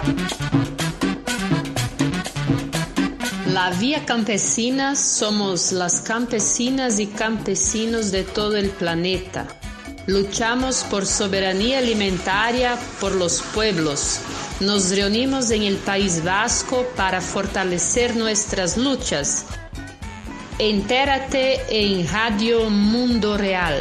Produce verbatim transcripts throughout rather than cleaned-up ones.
La Vía Campesina somos las campesinas y campesinos de todo el planeta. Luchamos por soberanía alimentaria por los pueblos. Nos reunimos en el País Vasco para fortalecer nuestras luchas. Entérate en Radio Mundo Real.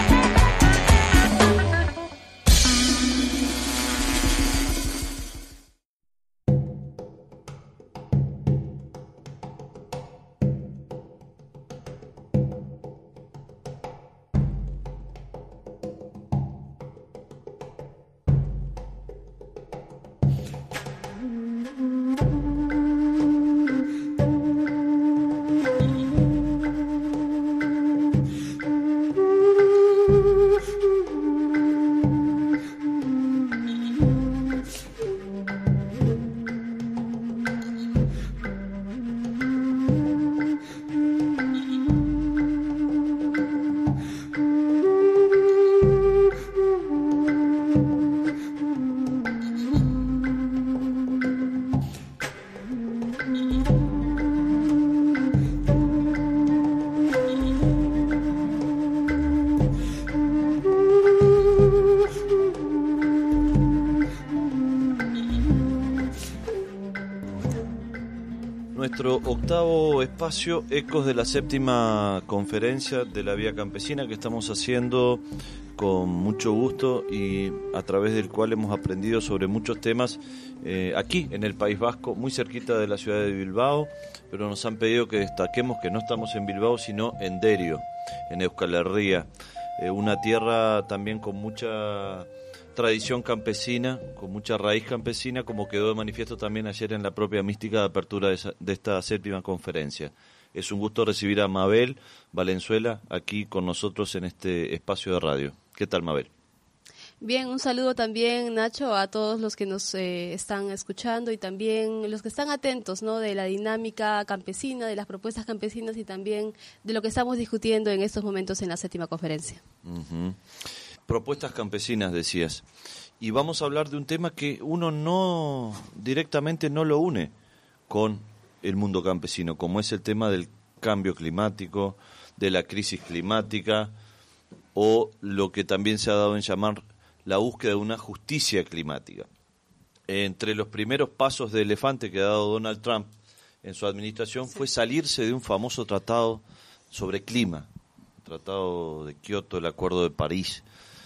Nuestro octavo espacio, Ecos de la Séptima Conferencia de la Vía Campesina, que estamos haciendo con mucho gusto y a través del cual hemos aprendido sobre muchos temas eh, aquí en el País Vasco, muy cerquita de la ciudad de Bilbao, pero nos han pedido que destaquemos que no estamos en Bilbao, sino en Derio, en Euskal Herria, eh, una tierra también con mucha tradición campesina, con mucha raíz campesina, como quedó de manifiesto también ayer en la propia mística de apertura de, esa, de esta séptima conferencia. Es un gusto recibir a Mabel Valenzuela aquí con nosotros en este espacio de radio. ¿Qué tal, Mabel? Bien, un saludo también, Nacho, a todos los que nos eh, están escuchando y también los que están atentos, ¿no?, de la dinámica campesina, de las propuestas campesinas y también de lo que estamos discutiendo en estos momentos en la séptima conferencia. Uh-huh. Propuestas campesinas, decías. Y vamos a hablar de un tema que uno no directamente no lo une con el mundo campesino, como es el tema del cambio climático, de la crisis climática, o lo que también se ha dado en llamar la búsqueda de una justicia climática. Entre los primeros pasos de elefante que ha dado Donald Trump en su administración sí. fue salirse de un famoso tratado sobre clima, Tratado de Kioto, el Acuerdo de París.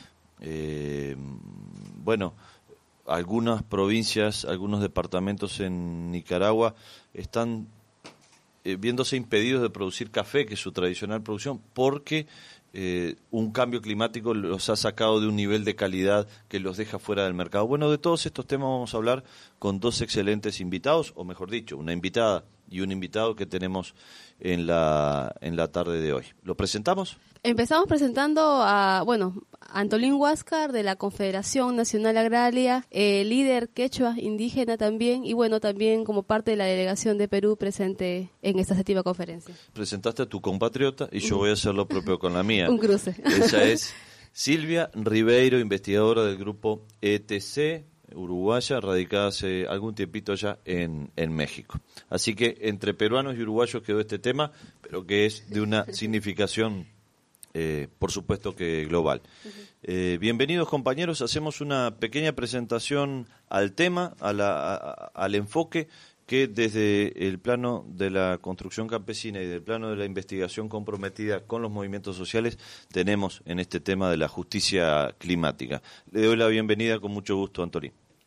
Eh, bueno, algunas provincias, algunos departamentos en Nicaragua están eh, viéndose impedidos de producir café, que es su tradicional producción, porque eh, un cambio climático los ha sacado de un nivel de calidad que los deja fuera del mercado. Bueno, de todos estos temas vamos a hablar con dos excelentes invitados, o mejor dicho, una invitada y un invitado que tenemos en la en la tarde de hoy. ¿Lo presentamos? Empezamos presentando a, bueno, Antolín Huáscar de la Confederación Nacional Agraria, eh, líder quechua indígena también, y bueno, también como parte de la delegación de Perú presente en esta séptima conferencia. Presentaste a tu compatriota y yo voy a hacer lo propio con la mía. Un cruce. Ella es Silvia Ribeiro, investigadora del grupo E T C, uruguaya, radicada hace algún tiempito ya en, en México. Así que entre peruanos y uruguayos quedó este tema, pero que es de una significación, eh, por supuesto que global. Eh, bienvenidos, compañeros, hacemos una pequeña presentación al tema, a la, a, al enfoque que desde el plano de la construcción campesina y del plano de la investigación comprometida con los movimientos sociales tenemos en este tema de la justicia climática. Le doy la bienvenida con mucho gusto, Antolín.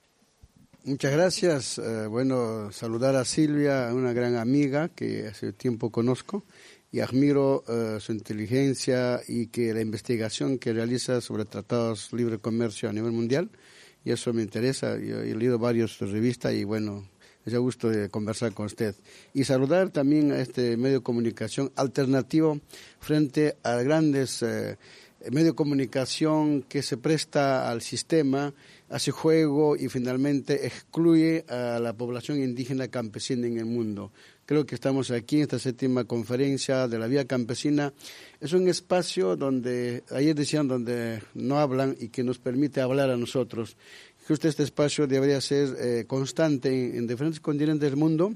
Muchas gracias. Eh, bueno, saludar a Silvia, una gran amiga que hace tiempo conozco y admiro eh, su inteligencia y que la investigación que realiza sobre tratados de libre comercio a nivel mundial, y eso me interesa. Yo he leído varias revistas y bueno, es un gusto de conversar con usted. Y saludar también a este medio de comunicación alternativo frente a grandes eh, medios de comunicación que se presta al sistema, hace juego y finalmente excluye a la población indígena campesina en el mundo. Creo que estamos aquí en esta séptima conferencia de la Vía Campesina. Es un espacio donde, ayer decían, donde no hablan y que nos permite hablar a nosotros. justo este espacio debería ser eh, constante en, en diferentes continentes del mundo,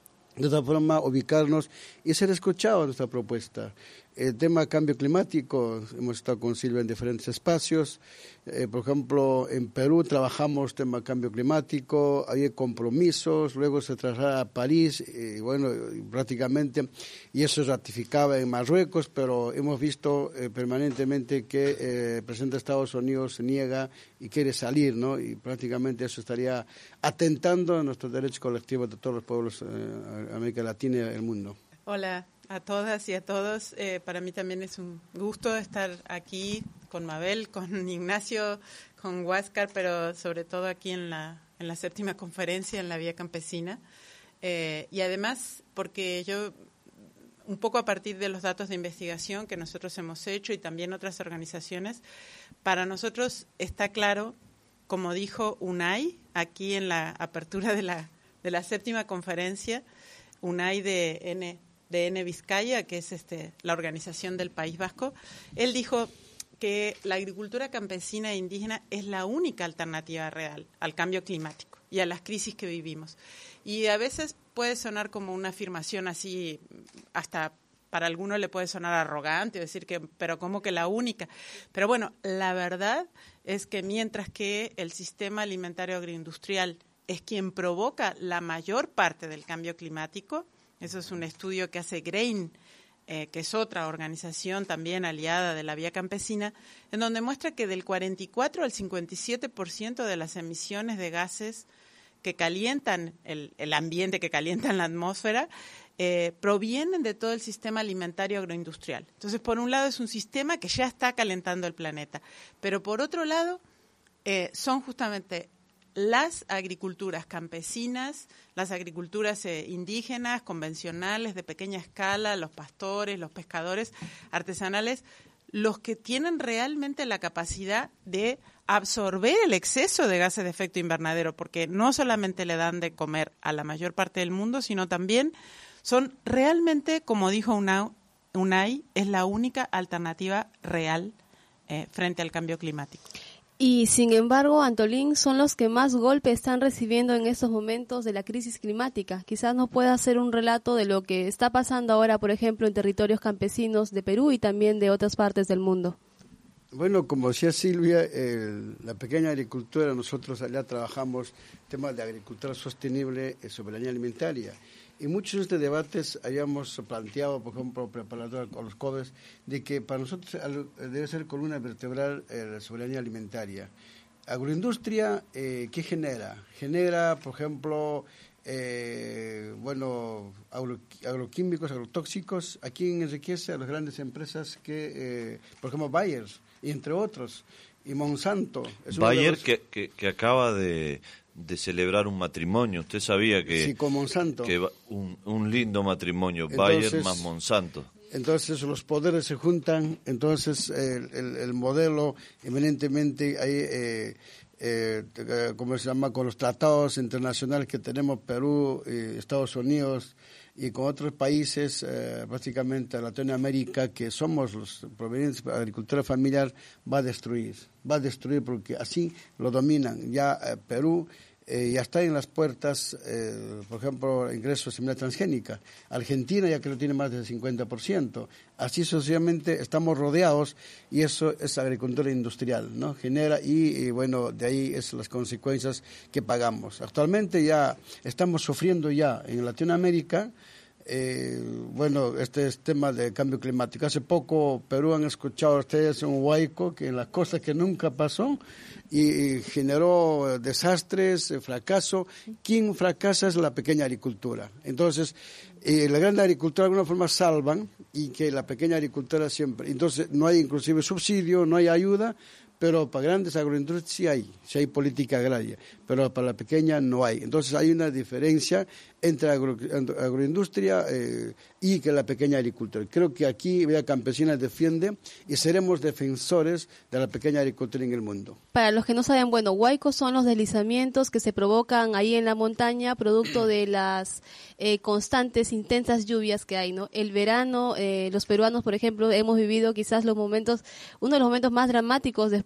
de esta forma ubicarnos y ser escuchados en nuestra propuesta. El tema cambio climático, hemos estado con Silvia en diferentes espacios. Eh, por ejemplo, en Perú trabajamos tema cambio climático, hay compromisos, luego se traslada a París, y bueno, prácticamente, y eso se ratificaba en Marruecos, pero hemos visto eh, permanentemente que eh, el presidente de Estados Unidos se niega y quiere salir, ¿no? Y prácticamente eso estaría atentando a nuestros derechos colectivos de todos los pueblos de eh, América Latina y del mundo. Hola a todas y a todos. Eh, para mí también es un gusto estar aquí con Mabel, con Ignacio, con Huáscar, pero sobre todo aquí en la, en la séptima conferencia en la Vía Campesina. Eh, y además, porque yo, un poco a partir de los datos de investigación que nosotros hemos hecho y también otras organizaciones, para nosotros está claro, como dijo UNAI, aquí en la apertura de la, de la séptima conferencia, UNAI de N de N Vizcaya, que es este la organización del País Vasco, él dijo que la agricultura campesina e indígena es la única alternativa real al cambio climático y a las crisis que vivimos. Y a veces puede sonar como una afirmación así, hasta para algunos le puede sonar arrogante, decir que, pero ¿cómo que la única? Pero bueno, la verdad es que mientras que el sistema alimentario agroindustrial es quien provoca la mayor parte del cambio climático, eso es un estudio que hace GRAIN, eh, que es otra organización también aliada de la Vía Campesina, en donde muestra que del cuarenta y cuatro al cincuenta y siete por ciento de las emisiones de gases que calientan el, el ambiente, que calientan la atmósfera, eh, provienen de todo el sistema alimentario agroindustrial. Entonces, por un lado es un sistema que ya está calentando el planeta, pero por otro lado eh, son justamente las agriculturas campesinas, las agriculturas eh, indígenas, convencionales, de pequeña escala, los pastores, los pescadores artesanales, los que tienen realmente la capacidad de absorber el exceso de gases de efecto invernadero, porque no solamente le dan de comer a la mayor parte del mundo, sino también son realmente, como dijo UNAI, es la única alternativa real eh, frente al cambio climático. Y sin embargo, Antolín, son los que más golpes están recibiendo en estos momentos de la crisis climática. Quizás nos pueda hacer un relato de lo que está pasando ahora, por ejemplo, en territorios campesinos de Perú y también de otras partes del mundo. Bueno, como decía Silvia, el, la pequeña agricultura, nosotros allá trabajamos temas de agricultura sostenible y soberanía alimentaria. Y muchos de estos debates hayamos planteado, por ejemplo, preparando con los CODES, de que para nosotros debe ser columna vertebral eh, la soberanía alimentaria. Agroindustria, eh, ¿qué genera? Genera, por ejemplo, eh, bueno, agro, agroquímicos, agrotóxicos. ¿A quién enriquece? A las grandes empresas que, eh, por ejemplo, Bayer, y entre otros, y Monsanto. Es Bayer los... que, que, que acaba de... de celebrar un matrimonio. Usted sabía que, sí, con Monsanto. que un, un lindo matrimonio, entonces, Bayer más Monsanto. Entonces los poderes se juntan, entonces el, el, el modelo eminentemente ahí, eh, eh, ¿cómo se llama? Con los tratados internacionales que tenemos Perú, eh, Estados Unidos y con otros países, eh, básicamente Latinoamérica, que somos los provenientes de la agricultura familiar, va a destruir, va a destruir porque así lo dominan. Ya eh, Perú eh, ya está en las puertas, eh, por ejemplo, ingresos de semilla transgénica. Argentina ya que lo tiene más del cincuenta por ciento. Así sucesivamente estamos rodeados y eso es agricultura industrial, ¿no? Genera y, y bueno, de ahí es las consecuencias que pagamos. Actualmente ya estamos sufriendo ya en Latinoamérica, eh, bueno, este es tema de cambio climático. Hace poco Perú han escuchado ustedes un huaico que en las costas que nunca pasó y generó desastres, fracaso. ¿Quién fracasa? Es la pequeña agricultura. Entonces, eh, la gran agricultura de alguna forma salvan y que la pequeña agricultura siempre. Entonces, no hay inclusive subsidio, no hay ayuda, pero para grandes agroindustrias sí hay, sí hay política agraria, pero para la pequeña no hay. Entonces hay una diferencia entre agro, agroindustria eh, y que la pequeña agricultura. Creo que aquí Vía Campesina defiende y seremos defensores de la pequeña agricultura en el mundo. Para los que no saben, bueno, huaicos son los deslizamientos que se provocan ahí en la montaña producto de las eh, constantes, intensas lluvias que hay, ¿no? El verano, eh, los peruanos, por ejemplo, hemos vivido quizás los momentos, uno de los momentos más dramáticos después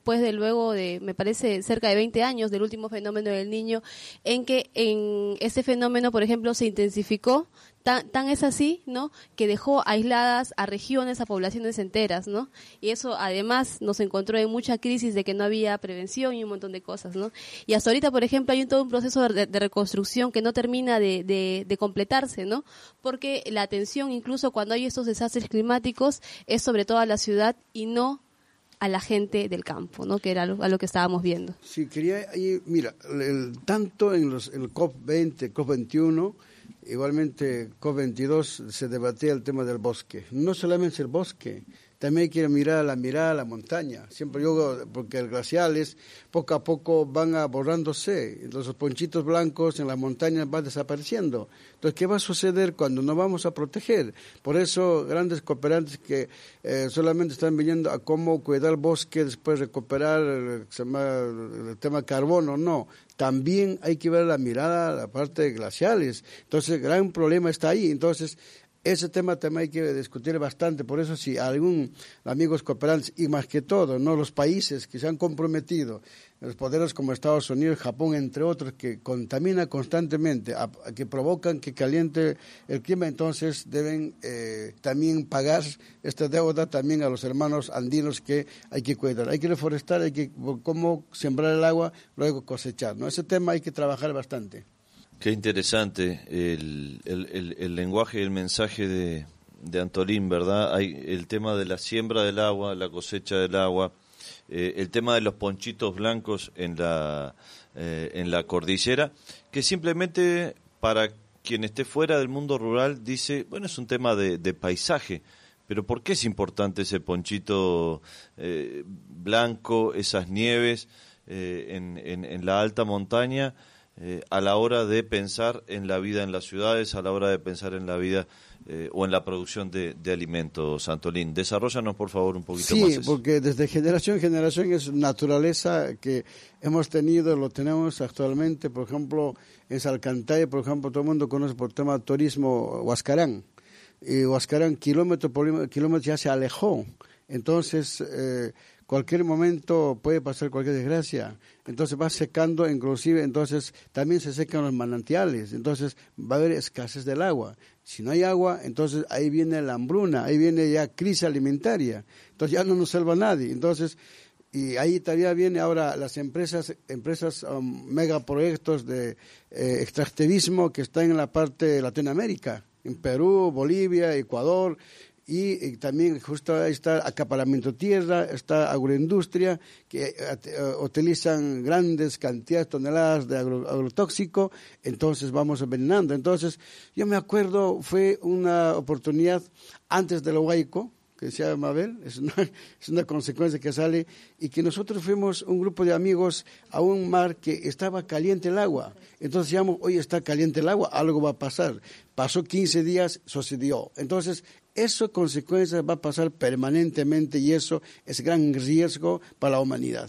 después de luego de, me parece, cerca de veinte años del último fenómeno del Niño, en que en ese fenómeno, por ejemplo, se intensificó. Tan, tan es así, ¿no?, que dejó aisladas a regiones, a poblaciones enteras, ¿no? Y eso además nos encontró en mucha crisis de que no había prevención y un montón de cosas, ¿no? Y hasta ahorita, por ejemplo, hay un, todo un proceso de, de reconstrucción que no termina de, de, de completarse, ¿no? Porque la atención, incluso cuando hay estos desastres climáticos, es sobre todo a la ciudad y no a la gente del campo, ¿no?, que era lo, a lo que estábamos viendo. Sí, quería, mira, el, tanto en los el COP veinte, COP veintiuno, igualmente COP veintidós se debatía el tema del bosque. No solamente el bosque, también hay que mirar a la mirada a la montaña. Siempre yo, porque los glaciales poco a poco van borrándose, los ponchitos blancos en las montañas van desapareciendo. Entonces, ¿qué va a suceder cuando no vamos a proteger? Por eso, grandes cooperantes que eh, solamente están viniendo a cómo cuidar el bosque, después recuperar el, se llama, el tema carbono, no. También hay que ver la mirada a la parte de glaciales. Entonces, el gran problema está ahí. Entonces, ese tema también hay que discutir bastante. Por eso, si algún amigos cooperantes, y más que todo, no los países que se han comprometido, los poderes como Estados Unidos, Japón, entre otros, que contaminan constantemente, a, a que provocan que caliente el clima, entonces deben eh, también pagar esta deuda también a los hermanos andinos que hay que cuidar. Hay que reforestar, hay que cómo sembrar el agua, luego cosechar, ¿no? Ese tema hay que trabajar bastante. Qué interesante el, el, el, el lenguaje y el mensaje de, de Antolín, ¿verdad? Hay el tema de la siembra del agua, la cosecha del agua, eh, el tema de los ponchitos blancos en la, eh, en la cordillera, que simplemente para quien esté fuera del mundo rural dice, bueno, es un tema de, de paisaje, pero ¿por qué es importante ese ponchito eh, blanco, esas nieves eh, en, en, en la alta montaña? Eh, a la hora de pensar en la vida en las ciudades, a la hora de pensar en la vida eh, o en la producción de, de alimentos, Antolín. Desarróllanos, por favor, un poquito sí, más. Sí, porque desde generación en generación es naturaleza que hemos tenido, lo tenemos actualmente, por ejemplo, en Salcantay, por ejemplo, todo el mundo conoce por tema de turismo Huascarán. Y Huascarán, kilómetro por kilómetro, ya se alejó. Entonces, eh, cualquier momento puede pasar cualquier desgracia. Entonces va secando, inclusive, entonces también se secan los manantiales. Entonces va a haber escasez del agua. Si no hay agua, entonces ahí viene la hambruna, ahí viene ya crisis alimentaria. Entonces ya no nos salva nadie. Entonces, y ahí todavía viene ahora las empresas, empresas um, megaproyectos de eh, extractivismo que están en la parte de Latinoamérica, en Perú, Bolivia, Ecuador. Y, y también justo ahí está acaparamiento de tierra, está agroindustria, que uh, utilizan grandes cantidades, toneladas de agro, agrotóxico, entonces vamos envenenando. Entonces, yo me acuerdo, fue una oportunidad antes del Huayco, que decía Mabel, es una, es una consecuencia que sale, y que nosotros fuimos un grupo de amigos a un mar que estaba caliente el agua. Entonces decíamos, oye, está caliente el agua, algo va a pasar. Pasó quince días, sucedió. Entonces, eso consecuencias va a pasar permanentemente y eso es gran riesgo para la humanidad.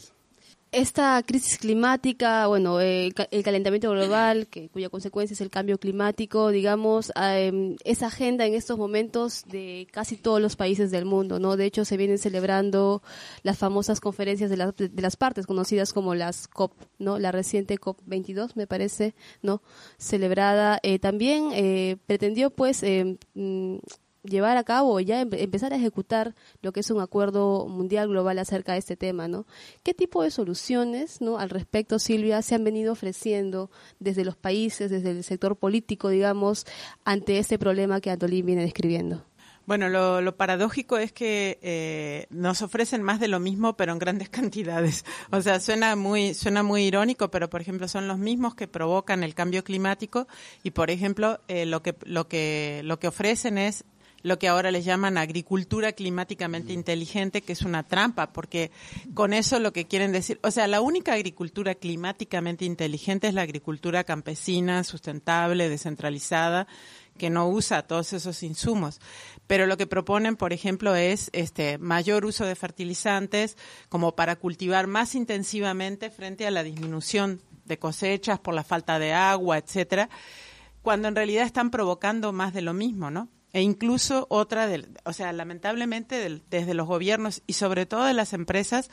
Esta crisis climática, bueno, el, el calentamiento global, que, cuya consecuencia es el cambio climático, digamos, eh, es agenda en estos momentos de casi todos los países del mundo, ¿no? De hecho, se vienen celebrando las famosas conferencias de, la, de las partes, conocidas como las COP, ¿no? La reciente COP veintidós, me parece, ¿no? Celebrada. Eh, también eh, pretendió, pues, eh, mm, llevar a cabo, ya em- empezar a ejecutar lo que es un acuerdo mundial global acerca de este tema, ¿no? ¿Qué tipo de soluciones, ¿no?, al respecto, Silvia, se han venido ofreciendo desde los países, desde el sector político, digamos, ante este problema que Antolín viene describiendo? Bueno, lo, lo paradójico es que eh, nos ofrecen más de lo mismo, pero en grandes cantidades. O sea, suena muy suena muy irónico, pero por ejemplo son los mismos que provocan el cambio climático y, por ejemplo, eh, lo que lo que lo que ofrecen es lo que ahora les llaman agricultura climáticamente inteligente, que es una trampa, porque con eso lo que quieren decir, o sea, la única agricultura climáticamente inteligente es la agricultura campesina, sustentable, descentralizada, que no usa todos esos insumos. Pero lo que proponen, por ejemplo, es este mayor uso de fertilizantes como para cultivar más intensivamente frente a la disminución de cosechas por la falta de agua, etcétera, cuando en realidad están provocando más de lo mismo, ¿no? E incluso otra, del, o sea, lamentablemente del, desde los gobiernos y sobre todo de las empresas,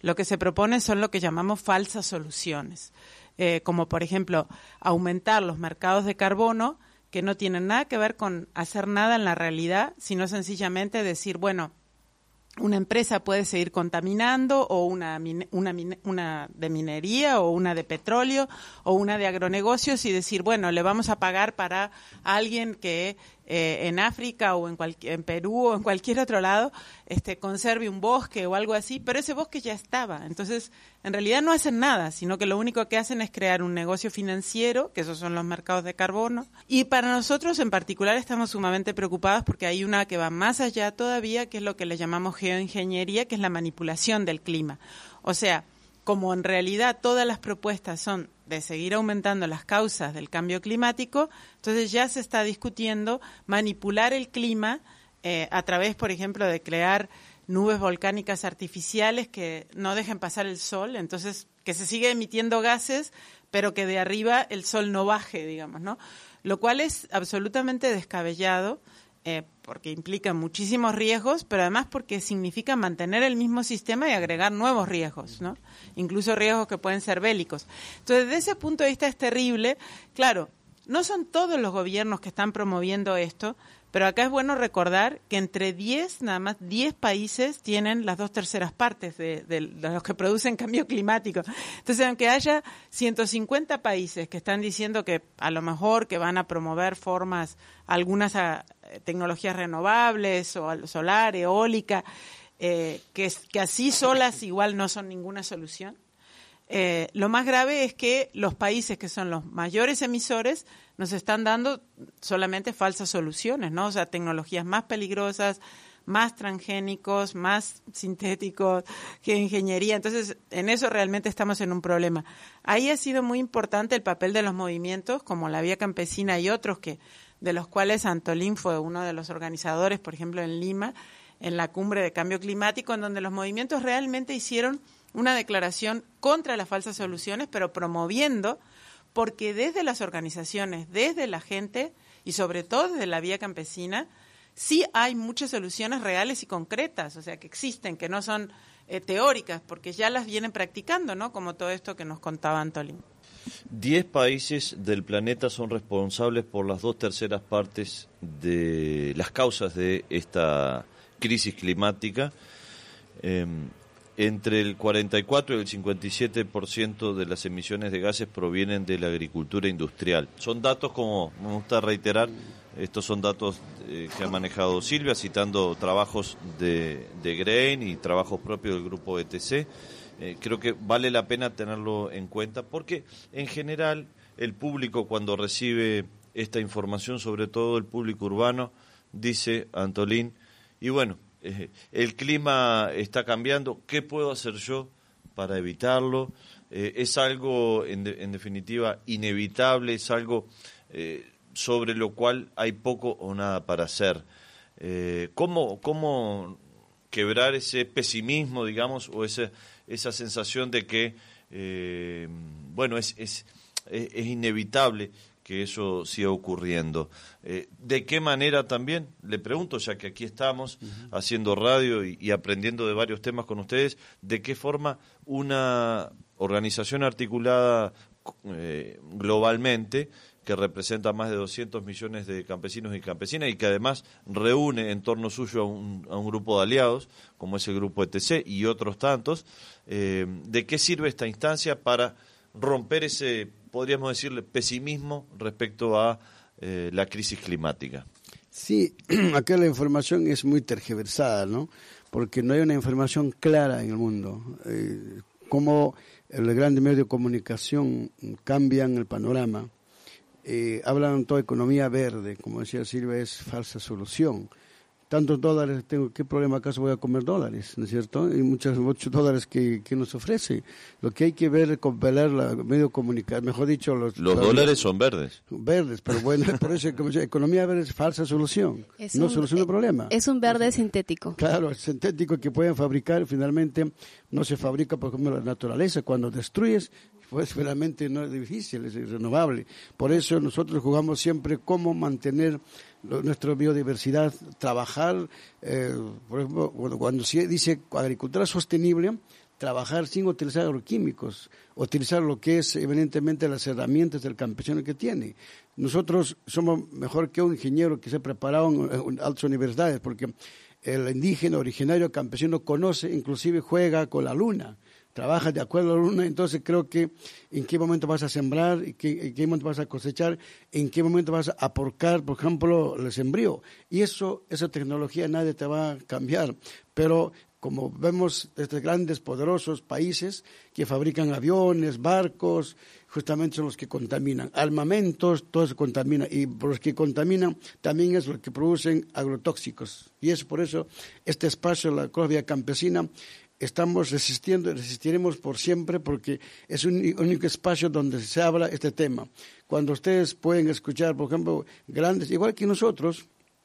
lo que se propone son lo que llamamos falsas soluciones, eh, como por ejemplo aumentar los mercados de carbono, que no tienen nada que ver con hacer nada en la realidad, sino sencillamente decir, bueno, una empresa puede seguir contaminando, o una, una, una de minería, o una de petróleo, o una de agronegocios, y decir, bueno, le vamos a pagar para alguien que eh, en África o en, cual, en Perú o en cualquier otro lado este, conserve un bosque o algo así, pero ese bosque ya estaba. Entonces, en realidad no hacen nada, sino que lo único que hacen es crear un negocio financiero, que esos son los mercados de carbono. Y para nosotros en particular estamos sumamente preocupados porque hay una que va más allá todavía, que es lo que le llamamos geoingeniería, que es la manipulación del clima. O sea, como en realidad todas las propuestas son de seguir aumentando las causas del cambio climático, entonces ya se está discutiendo manipular el clima eh, a través, por ejemplo, de crear nubes volcánicas artificiales que no dejen pasar el sol, entonces que se siga emitiendo gases, pero que de arriba el sol no baje, digamos, ¿no? Lo cual es absolutamente descabellado, eh, porque implica muchísimos riesgos, pero además porque significa mantener el mismo sistema y agregar nuevos riesgos, ¿no? Incluso riesgos que pueden ser bélicos. Entonces, desde ese punto de vista es terrible. Claro, no son todos los gobiernos que están promoviendo esto, pero acá es bueno recordar que entre diez, nada más diez países tienen las dos terceras partes de, de, de los que producen cambio climático. Entonces, aunque haya ciento cincuenta países que están diciendo que a lo mejor que van a promover formas, algunas a, tecnologías renovables, o solar, eólica, eh, que, que así solas igual no son ninguna solución. Eh, lo más grave es que los países que son los mayores emisores nos están dando solamente falsas soluciones, ¿no? O sea, tecnologías más peligrosas, más transgénicos, más sintéticos, que ingeniería. Entonces, en eso realmente estamos en un problema. Ahí ha sido muy importante el papel de los movimientos, como la Vía Campesina y otros, que de los cuales Antolín fue uno de los organizadores, por ejemplo, en Lima, en la cumbre de cambio climático, en donde los movimientos realmente hicieron una declaración contra las falsas soluciones, pero promoviendo, porque desde las organizaciones, desde la gente y sobre todo desde la Vía Campesina, sí hay muchas soluciones reales y concretas, o sea, que existen, que no son eh, teóricas, porque ya las vienen practicando, ¿no? Como todo esto que nos contaba Antolín. Diez países del planeta son responsables por las dos terceras partes de las causas de esta crisis climática. Eh, entre el cuarenta y cuatro y el cincuenta y siete por ciento de las emisiones de gases provienen de la agricultura industrial. Son datos, como me gusta reiterar, estos son datos eh, que ha manejado Silvia, citando trabajos de, de Grain y trabajos propios del grupo E T C. Eh, creo que vale la pena tenerlo en cuenta porque, en general, el público cuando recibe esta información, sobre todo el público urbano, dice Antolín, y bueno, eh, el clima está cambiando, ¿qué puedo hacer yo para evitarlo? Eh, es algo, en, de, en definitiva, inevitable, es algo eh, sobre lo cual hay poco o nada para hacer. Eh, ¿cómo, cómo quebrar ese pesimismo, digamos, o ese, esa sensación de que, eh, bueno, es, es, es, es inevitable que eso siga ocurriendo? Eh, ¿De qué manera también? Le pregunto, ya que aquí estamos uh-huh. haciendo radio y, y aprendiendo de varios temas con ustedes, ¿de qué forma una organización articulada eh, globalmente, que representa más de doscientos millones de campesinos y campesinas y que además reúne en torno suyo a un, a un grupo de aliados, como es el grupo E T C y otros tantos, eh, ¿de qué sirve esta instancia para romper ese, podríamos decirle, pesimismo respecto a eh, la crisis climática? Sí, acá la información es muy tergiversada, ¿no? Porque no hay una información clara en el mundo. Eh, cómo los grandes medios de comunicación cambian el panorama. Eh, hablan toda economía verde, como decía Silvia, es falsa solución. Tantos dólares tengo, ¿qué problema acaso voy a comer dólares? ¿No es cierto? Y muchos, muchos dólares que, que nos ofrece. Lo que hay que ver es compelar la medio comunicar, mejor dicho, los, los los dólares son verdes. Verdes, pero bueno, por eso como decía, economía verde es falsa solución, es no un, soluciona el problema. Es un verde es, sintético. Claro, es sintético que pueden fabricar, finalmente no se fabrica por ejemplo la naturaleza, cuando destruyes, pues realmente no es difícil, es renovable. Por eso nosotros jugamos siempre cómo mantener lo, nuestra biodiversidad, trabajar, eh, por ejemplo, cuando, cuando se dice agricultura sostenible, trabajar sin utilizar agroquímicos, utilizar lo que es evidentemente las herramientas del campesino que tiene. Nosotros somos mejor que un ingeniero que se ha preparado en altas universidades, porque el indígena originario campesino conoce, inclusive juega con la luna, trabaja de acuerdo a la luna. Entonces creo que en qué momento vas a sembrar, en qué, en qué momento vas a cosechar, en qué momento vas a aporcar, por ejemplo, el sembrío. Y eso, esa tecnología nadie te va a cambiar, pero como vemos estos grandes, poderosos países que fabrican aviones, barcos, justamente son los que contaminan. Armamentos, todo eso contamina. Y los que contaminan también es los que producen agrotóxicos. Y es por eso este espacio, la Cruz Vía Campesina, estamos resistiendo y resistiremos por siempre, porque es un único espacio donde se habla este tema. Cuando ustedes pueden escuchar, por ejemplo, grandes, igual que nosotros,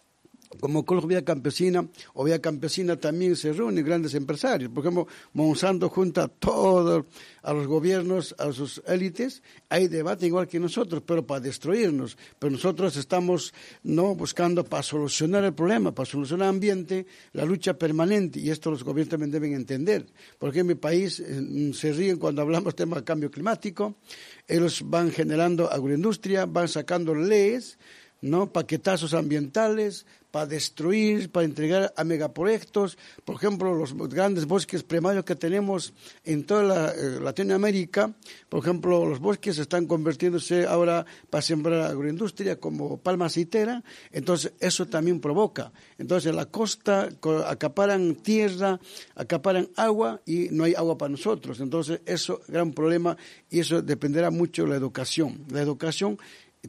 como Cruz Vía Campesina o Vía Campesina también se reúnen grandes empresarios. Por ejemplo, Monsanto junta a todos, a los gobiernos, a sus élites, hay debate igual que nosotros, pero para destruirnos. Pero nosotros estamos no buscando para solucionar el problema, para solucionar el ambiente, la lucha permanente, y esto los gobiernos también deben entender. Porque en mi país eh, se ríen cuando hablamos del tema de cambio climático, ellos van generando agroindustria, van sacando leyes, ¿no? Paquetazos ambientales para destruir, para entregar a megaproyectos. Por ejemplo, los grandes bosques primarios que tenemos en toda la, eh, Latinoamérica, por ejemplo, los bosques están convirtiéndose ahora para sembrar agroindustria como palma aceitera. Entonces, eso también provoca. Entonces, en la costa acaparan tierra, acaparan agua y no hay agua para nosotros. Entonces, eso es un gran problema, y eso dependerá mucho de la educación. La educación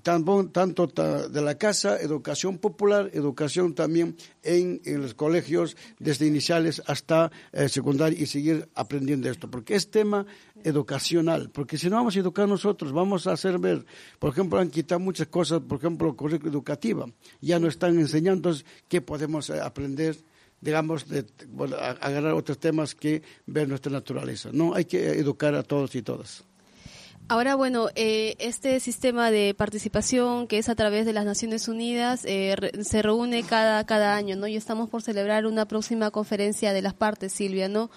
tanto de la casa, educación popular, educación también en, en los colegios, desde iniciales hasta eh, secundaria, y seguir aprendiendo esto, porque es tema educacional, porque si no vamos a educar nosotros, vamos a hacer ver, por ejemplo, han quitado muchas cosas, por ejemplo, currícula educativa, ya no están enseñando qué podemos eh, aprender, digamos, de bueno, agarrar otros temas que ver nuestra naturaleza. No, hay que educar a todos y todas. Ahora, bueno, eh, este sistema de participación que es a través de las Naciones Unidas eh, re, se reúne cada cada año, ¿no? Y estamos por celebrar una próxima conferencia de las partes, Silvia, ¿no?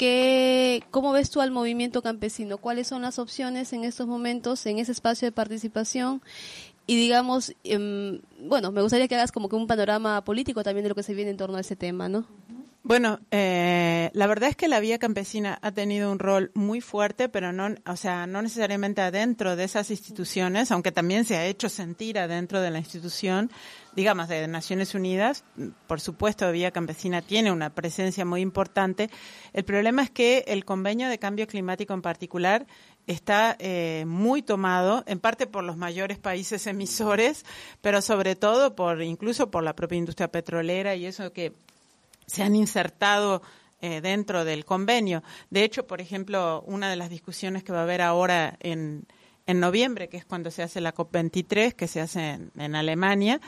¿Qué, ¿Cómo ves tú al movimiento campesino? ¿Cuáles son las opciones en estos momentos en ese espacio de participación? Y digamos, eh, bueno, me gustaría que hagas como que un panorama político también de lo que se viene en torno a ese tema, ¿no? Bueno, eh, la verdad es que la Vía Campesina ha tenido un rol muy fuerte, pero no, o sea, no necesariamente adentro de esas instituciones, aunque también se ha hecho sentir adentro de la institución, digamos, de Naciones Unidas. Por supuesto, Vía Campesina tiene una presencia muy importante. El problema es que el convenio de cambio climático en particular está eh, muy tomado, en parte por los mayores países emisores, pero sobre todo por, incluso por la propia industria petrolera y eso que se han insertado eh, dentro del convenio. De hecho, por ejemplo, una de las discusiones que va a haber ahora en, en noviembre, que es cuando se hace la COP veintitrés, que se hace en, en Alemania,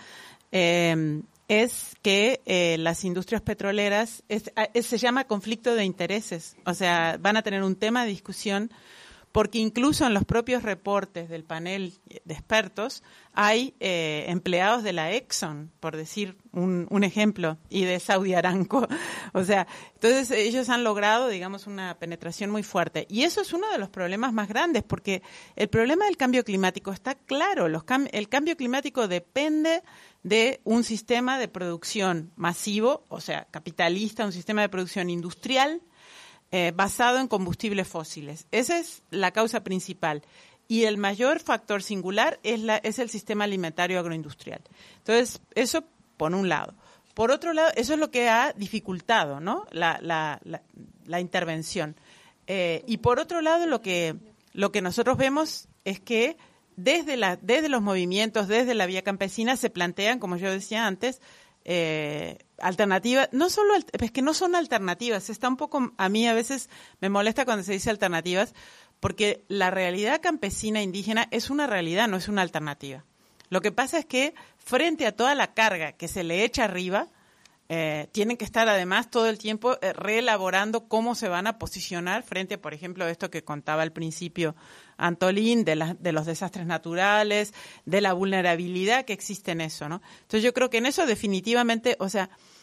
eh, es que eh, las industrias petroleras, es, es, se llama conflicto de intereses. O sea, van a tener un tema de discusión, porque incluso en los propios reportes del panel de expertos hay eh, empleados de la Exxon, por decir un, un ejemplo, y de Saudi Aramco. O sea, entonces ellos han logrado, digamos, una penetración muy fuerte. Y eso es uno de los problemas más grandes, porque el problema del cambio climático está claro. Los cam- el cambio climático depende de un sistema de producción masivo, o sea, capitalista, un sistema de producción industrial, Eh, basado en combustibles fósiles. Esa es la causa principal. Y el mayor factor singular es, la, es el sistema alimentario agroindustrial. Entonces, eso por un lado. Por otro lado, eso es lo que ha dificultado, ¿no? la, la, la, la intervención. Eh, y por otro lado, lo que, lo que nosotros vemos es que desde, la, desde los movimientos, desde la Vía Campesina, se plantean, como yo decía antes, Eh, alternativas, no solo, es que no son alternativas, está un poco, a mí a veces me molesta cuando se dice alternativas, porque la realidad campesina indígena es una realidad, no es una alternativa. Lo que pasa es que frente a toda la carga que se le echa arriba, eh, tienen que estar además todo el tiempo eh, reelaborando cómo se van a posicionar frente, por ejemplo, a esto que contaba al principio Antolín, de, la, de los desastres naturales, de la vulnerabilidad que existe en eso, ¿no? Entonces yo creo que en eso definitivamente, o sea,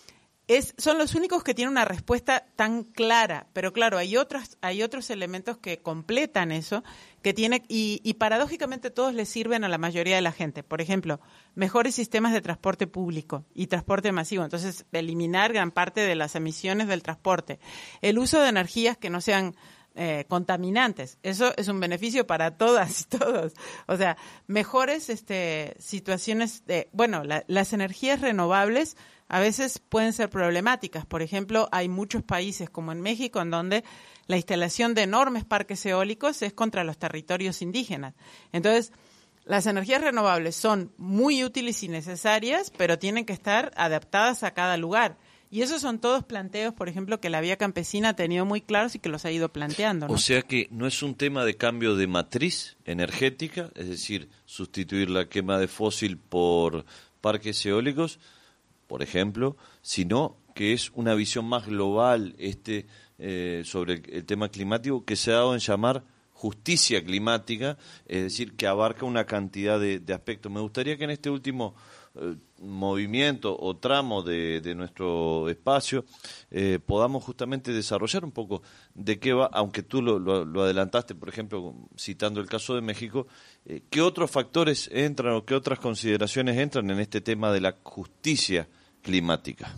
es, son los únicos que tienen una respuesta tan clara, pero claro, hay otros, hay otros elementos que completan eso, que tiene, y, y paradójicamente todos les sirven a la mayoría de la gente. Por ejemplo, mejores sistemas de transporte público y transporte masivo, entonces eliminar gran parte de las emisiones del transporte, el uso de energías que no sean eh, contaminantes, eso es un beneficio para todas y todos. O sea, mejores este, situaciones, de, bueno, la, las energías renovables a veces pueden ser problemáticas. Por ejemplo, hay muchos países como en México en donde la instalación de enormes parques eólicos es contra los territorios indígenas. Entonces, las energías renovables son muy útiles y necesarias, pero tienen que estar adaptadas a cada lugar. Y esos son todos planteos, por ejemplo, que la Vía Campesina ha tenido muy claros y que los ha ido planteando, ¿no? O sea que no es un tema de cambio de matriz energética, es decir, sustituir la quema de fósil por parques eólicos, por ejemplo, sino que es una visión más global este eh, sobre el, el tema climático que se ha dado en llamar justicia climática, es decir, que abarca una cantidad de, de aspectos. Me gustaría que en este último eh, movimiento o tramo de, de nuestro espacio eh, podamos justamente desarrollar un poco de qué va, aunque tú lo, lo, lo adelantaste, por ejemplo, citando el caso de México, eh, qué otros factores entran o qué otras consideraciones entran en este tema de la justicia climática.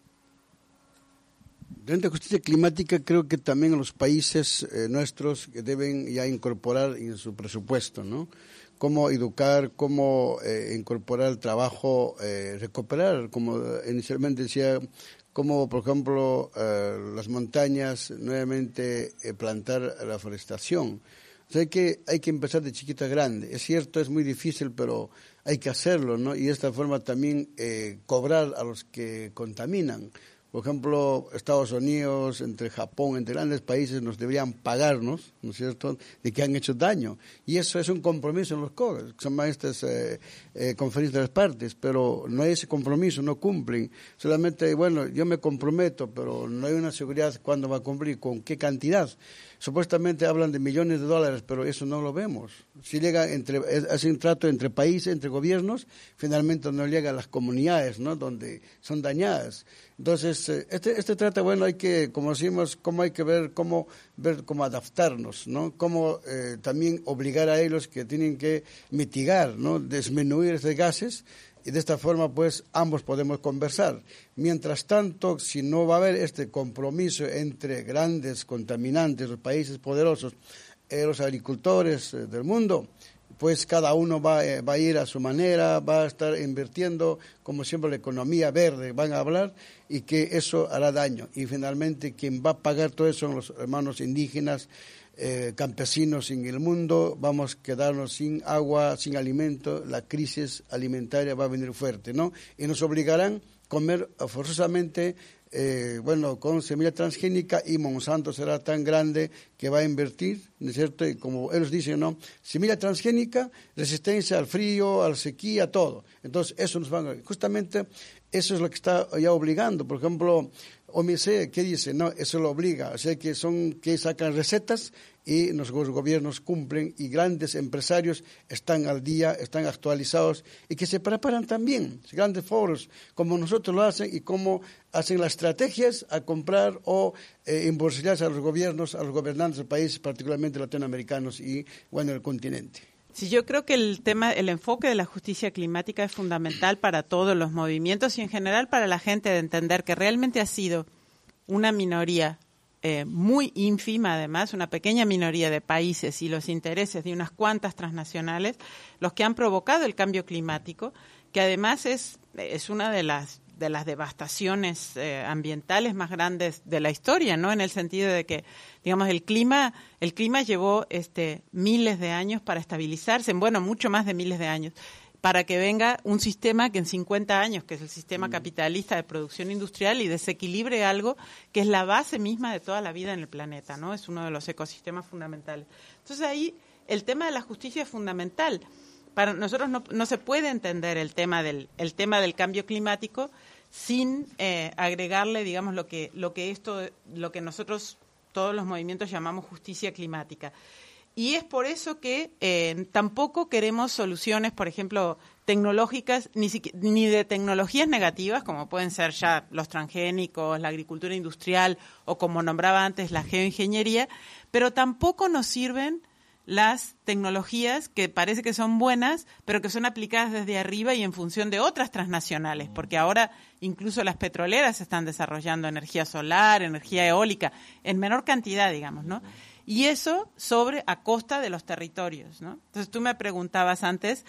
Dentro de la justicia climática creo que también los países eh, nuestros que deben ya incorporar en su presupuesto, ¿no? Cómo educar, cómo eh, incorporar el trabajo, eh, recuperar, como inicialmente decía, cómo, por ejemplo, eh, las montañas, nuevamente eh, plantar la forestación. O sea, hay que, hay que empezar de chiquito a grande. Es cierto, es muy difícil, pero hay que hacerlo, ¿no? Y de esta forma también eh, cobrar a los que contaminan. Por ejemplo, Estados Unidos, entre Japón, entre grandes países nos deberían pagarnos, ¿no es cierto?, de que han hecho daño. Y eso es un compromiso en los C O G, que son estas eh, eh, conferencias de las partes, pero no hay ese compromiso, no cumplen. Solamente, bueno, yo me comprometo, pero no hay una seguridad cuándo va a cumplir, con qué cantidad. Supuestamente hablan de millones de dólares, pero eso no lo vemos. Si llega entre, hace un trato entre países, entre gobiernos, finalmente no llega a las comunidades, ¿no?, donde son dañadas. Entonces, este, este trata, bueno, hay que, como decimos, cómo hay que ver, cómo ver, cómo adaptarnos, ¿no? Cómo eh, también obligar a ellos que tienen que mitigar, ¿no?, disminuir estos gases, y de esta forma, pues, ambos podemos conversar. Mientras tanto, si no va a haber este compromiso entre grandes contaminantes, los países poderosos, eh, los agricultores eh, del mundo, pues cada uno va, eh, va a ir a su manera, va a estar invirtiendo, como siempre, la economía verde, van a hablar, y que eso hará daño. Y finalmente, quien va a pagar todo eso son los hermanos indígenas, eh, campesinos en el mundo. Vamos a quedarnos sin agua, sin alimento, la crisis alimentaria va a venir fuerte, ¿no? Y nos obligarán a comer forzosamente Eh, bueno, con semilla transgénica, y Monsanto será tan grande que va a invertir, ¿no es cierto? Y como ellos dicen, ¿no?, semilla transgénica, resistencia al frío, a la sequía, a todo. Entonces, eso nos va a... Justamente eso es lo que está ya obligando. Por ejemplo, O M C, ¿qué dice? No, eso lo obliga. O sea, que son que sacan recetas y los gobiernos cumplen, y grandes empresarios están al día, están actualizados, y que se preparan también, grandes foros, como nosotros lo hacen, y cómo hacen las estrategias a comprar o eh, embolsillarse a los gobiernos, a los gobernantes del país, particularmente latinoamericanos y, bueno, el continente. Sí, yo creo que el tema, el enfoque de la justicia climática es fundamental para todos los movimientos y en general para la gente, de entender que realmente ha sido una minoría eh, muy ínfima, además, una pequeña minoría de países y los intereses de unas cuantas transnacionales los que han provocado el cambio climático, que además es, es una de las de las devastaciones eh, ambientales más grandes de la historia, ¿no? En el sentido de que, digamos, el clima, el clima llevó este miles de años para estabilizarse, bueno, mucho más de miles de años, para que venga un sistema que en cincuenta años, que es el sistema capitalista de producción industrial, y desequilibre algo que es la base misma de toda la vida en el planeta, ¿no? Es uno de los ecosistemas fundamentales. Entonces ahí el tema de la justicia es fundamental. Para nosotros no, no se puede entender el tema del el tema del cambio climático sin eh, agregarle, digamos, lo que lo que esto lo que nosotros todos los movimientos llamamos justicia climática. Y es por eso que eh, tampoco queremos soluciones, por ejemplo, tecnológicas, ni, ni de tecnologías negativas, como pueden ser ya los transgénicos, la agricultura industrial o, como nombraba antes, la geoingeniería, pero tampoco nos sirven las tecnologías que parece que son buenas, pero que son aplicadas desde arriba y en función de otras transnacionales, porque ahora incluso las petroleras están desarrollando energía solar, energía eólica, en menor cantidad, digamos, ¿no? Y eso sobre a costa de los territorios, ¿no? Entonces tú me preguntabas antes,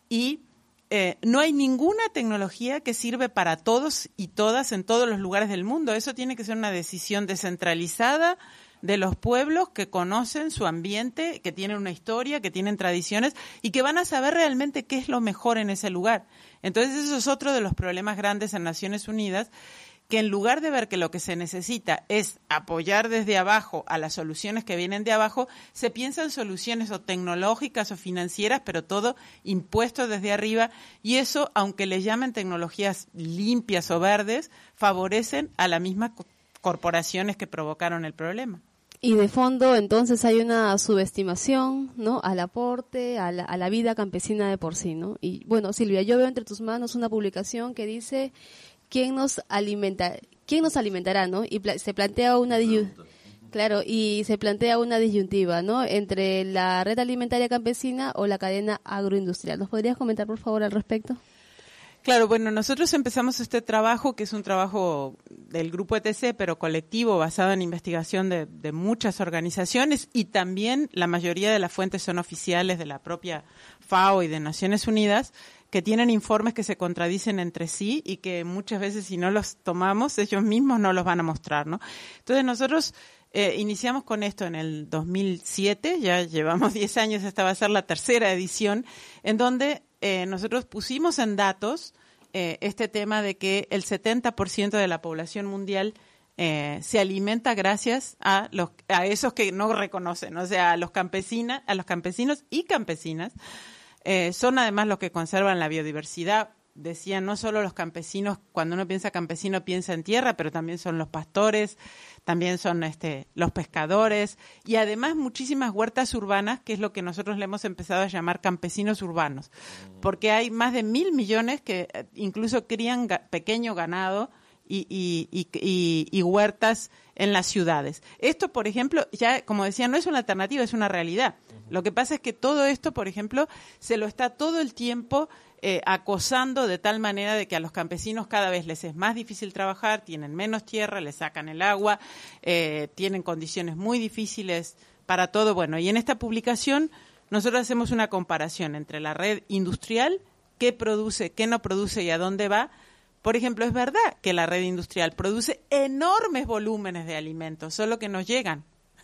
y eh, no hay ninguna tecnología que sirve para todos y todas en todos los lugares del mundo. Eso tiene que ser una decisión descentralizada de los pueblos que conocen su ambiente, que tienen una historia, que tienen tradiciones y que van a saber realmente qué es lo mejor en ese lugar. Entonces eso es otro de los problemas grandes en Naciones Unidas, que en lugar de ver que lo que se necesita es apoyar desde abajo a las soluciones que vienen de abajo, se piensa en soluciones o tecnológicas o financieras, pero todo impuesto desde arriba, y eso, aunque le llamen tecnologías limpias o verdes, favorecen a las mismas corporaciones que provocaron el problema. Y de fondo, entonces, hay una subestimación, ¿no?, al aporte, a la, a la vida campesina de por sí, ¿no? Y bueno, Silvia, yo veo entre tus manos una publicación que dice ¿quién nos alimenta, quién nos alimentará, ¿no? Y pla- se plantea una disyuntiva, claro, y se plantea una disyuntiva, ¿no?, entre la red alimentaria campesina o la cadena agroindustrial. ¿Nos podrías comentar, por favor, al respecto? Claro, bueno, nosotros empezamos este trabajo, que es un trabajo del Grupo E T C, pero colectivo, basado en investigación de, de muchas organizaciones, y también la mayoría de las fuentes son oficiales de la propia FAO y de Naciones Unidas, que tienen informes que se contradicen entre sí y que muchas veces, si no los tomamos, ellos mismos no los van a mostrar, ¿no? Entonces nosotros eh, iniciamos con esto en el dos mil siete, ya llevamos diez años, esta va a ser la tercera edición, en donde eh, nosotros pusimos en datos eh, este tema de que el setenta por ciento de la población mundial eh, se alimenta gracias a los a esos que no reconocen, o sea, a los campesinas, a los campesinos y campesinas. Eh, son además los que conservan la biodiversidad. Decían, no solo los campesinos, cuando uno piensa campesino piensa en tierra, pero también son los pastores, también son este, los pescadores, y además muchísimas huertas urbanas, que es lo que nosotros le hemos empezado a llamar campesinos urbanos, porque hay más de mil millones que incluso crían ga- pequeño ganado y, y, y, y, y huertas en las ciudades. Esto, por ejemplo, ya como decía, no es una alternativa, es una realidad. Lo que pasa es que todo esto, por ejemplo, se lo está todo el tiempo eh, acosando de tal manera de que a los campesinos cada vez les es más difícil trabajar, tienen menos tierra, les sacan el agua, eh, tienen condiciones muy difíciles para todo. Bueno, y en esta publicación nosotros hacemos una comparación entre la red industrial, qué produce, qué no produce y a dónde va. Por ejemplo, es verdad que la red industrial produce enormes volúmenes de alimentos, solo que no llegan.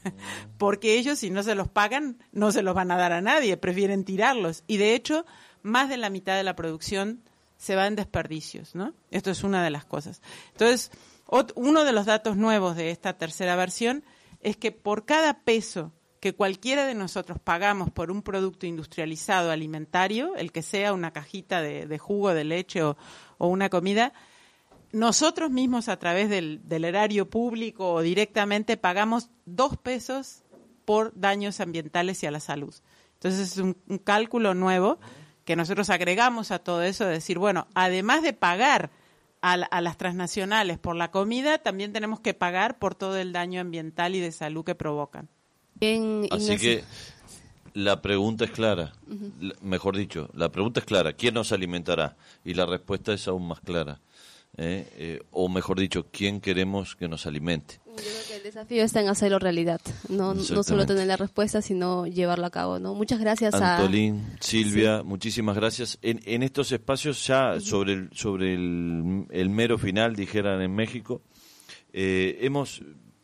Porque ellos, si no se los pagan, no se los van a dar a nadie, prefieren tirarlos. Y de hecho, más de la mitad de la producción se va en desperdicios, ¿no? Esto es una de las cosas. Entonces, ot- uno de los datos nuevos de esta tercera versión es que por cada peso que cualquiera de nosotros pagamos por un producto industrializado alimentario, el que sea una cajita de, de jugo, de leche o, o una comida, nosotros mismos a través del, del erario público o directamente pagamos dos pesos por daños ambientales y a la salud. Entonces es un, un cálculo nuevo que nosotros agregamos a todo eso, de decir, bueno, además de pagar a, a las transnacionales por la comida, también tenemos que pagar por todo el daño ambiental y de salud que provocan. Bien, Así Ignacio. que la pregunta es clara, Uh-huh. la- mejor dicho, la pregunta es clara, ¿quién nos alimentará? Y la respuesta es aún más clara. ¿eh? Eh, o mejor dicho, ¿quién queremos que nos alimente? Yo creo que el desafío está en hacerlo realidad, no, no solo Exactamente. tener la respuesta, sino llevarlo a cabo, ¿no? Muchas gracias a... Antolín, Silvia, muchísimas gracias. En, en estos espacios ya sobre el, sobre el, el mero final, dijeran en México, eh, hemos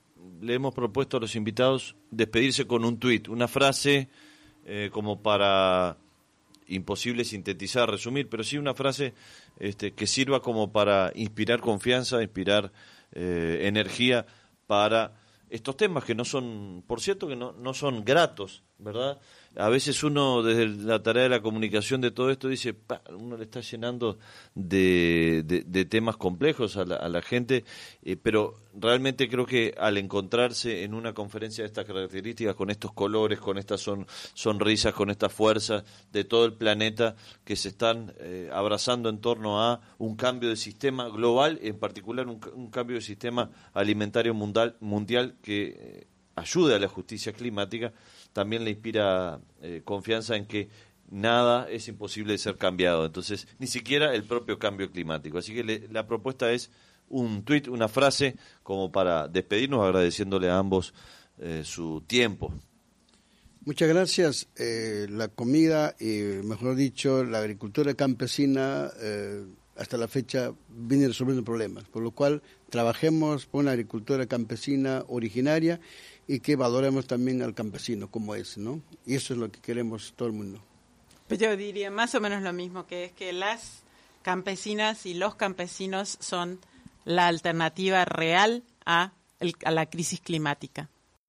le hemos propuesto a los invitados despedirse con un tuit, una frase eh, como para, imposible sintetizar, resumir, pero sí una frase este, que sirva como para inspirar confianza, inspirar eh, energía para estos temas que no son, por cierto, que no, no son gratos ¿verdad? A veces uno, desde la tarea de la comunicación de todo esto, dice, pa, uno le está llenando de, de, de temas complejos a la, a la gente, eh, pero realmente creo que al encontrarse en una conferencia de estas características, con estos colores, con estas son, sonrisas, con estas fuerzas de todo el planeta que se están eh, abrazando en torno a un cambio de sistema global, en particular un, un cambio de sistema alimentario mundial, mundial que eh, ayude a la justicia climática, también le inspira eh, confianza en que nada es imposible de ser cambiado, entonces ni siquiera el propio cambio climático. Así que le, la propuesta es un tuit, una frase, como para despedirnos, agradeciéndole a ambos eh, su tiempo. Muchas gracias. Eh, la comida, y mejor dicho, la agricultura campesina, eh, hasta la fecha viene resolviendo problemas, por lo cual trabajemos por una agricultura campesina originaria y que valoremos también al campesino como es, ¿no? Y eso es lo que queremos todo el mundo. Pues yo diría más o menos lo mismo, que es que las campesinas y los campesinos son la alternativa real a, el, a la crisis climática.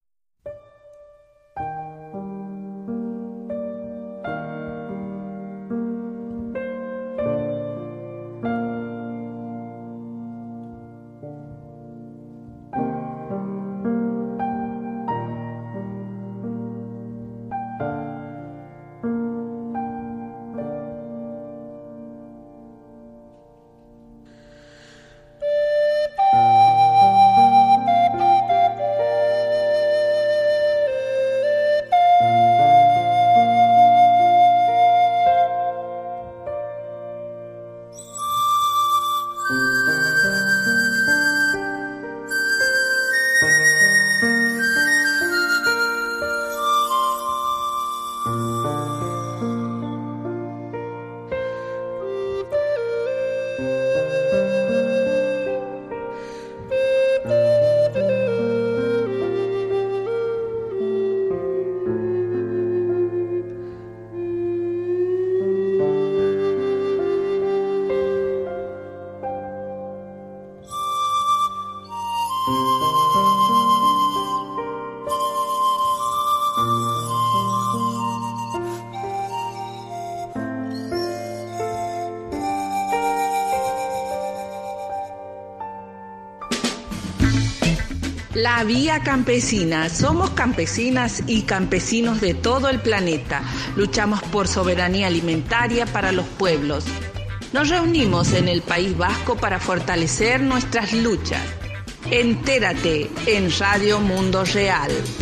La Vía Campesina. Somos campesinas y campesinos de todo el planeta. Luchamos por soberanía alimentaria para los pueblos. Nos reunimos en el País Vasco para fortalecer nuestras luchas. Entérate en Radio Mundo Real.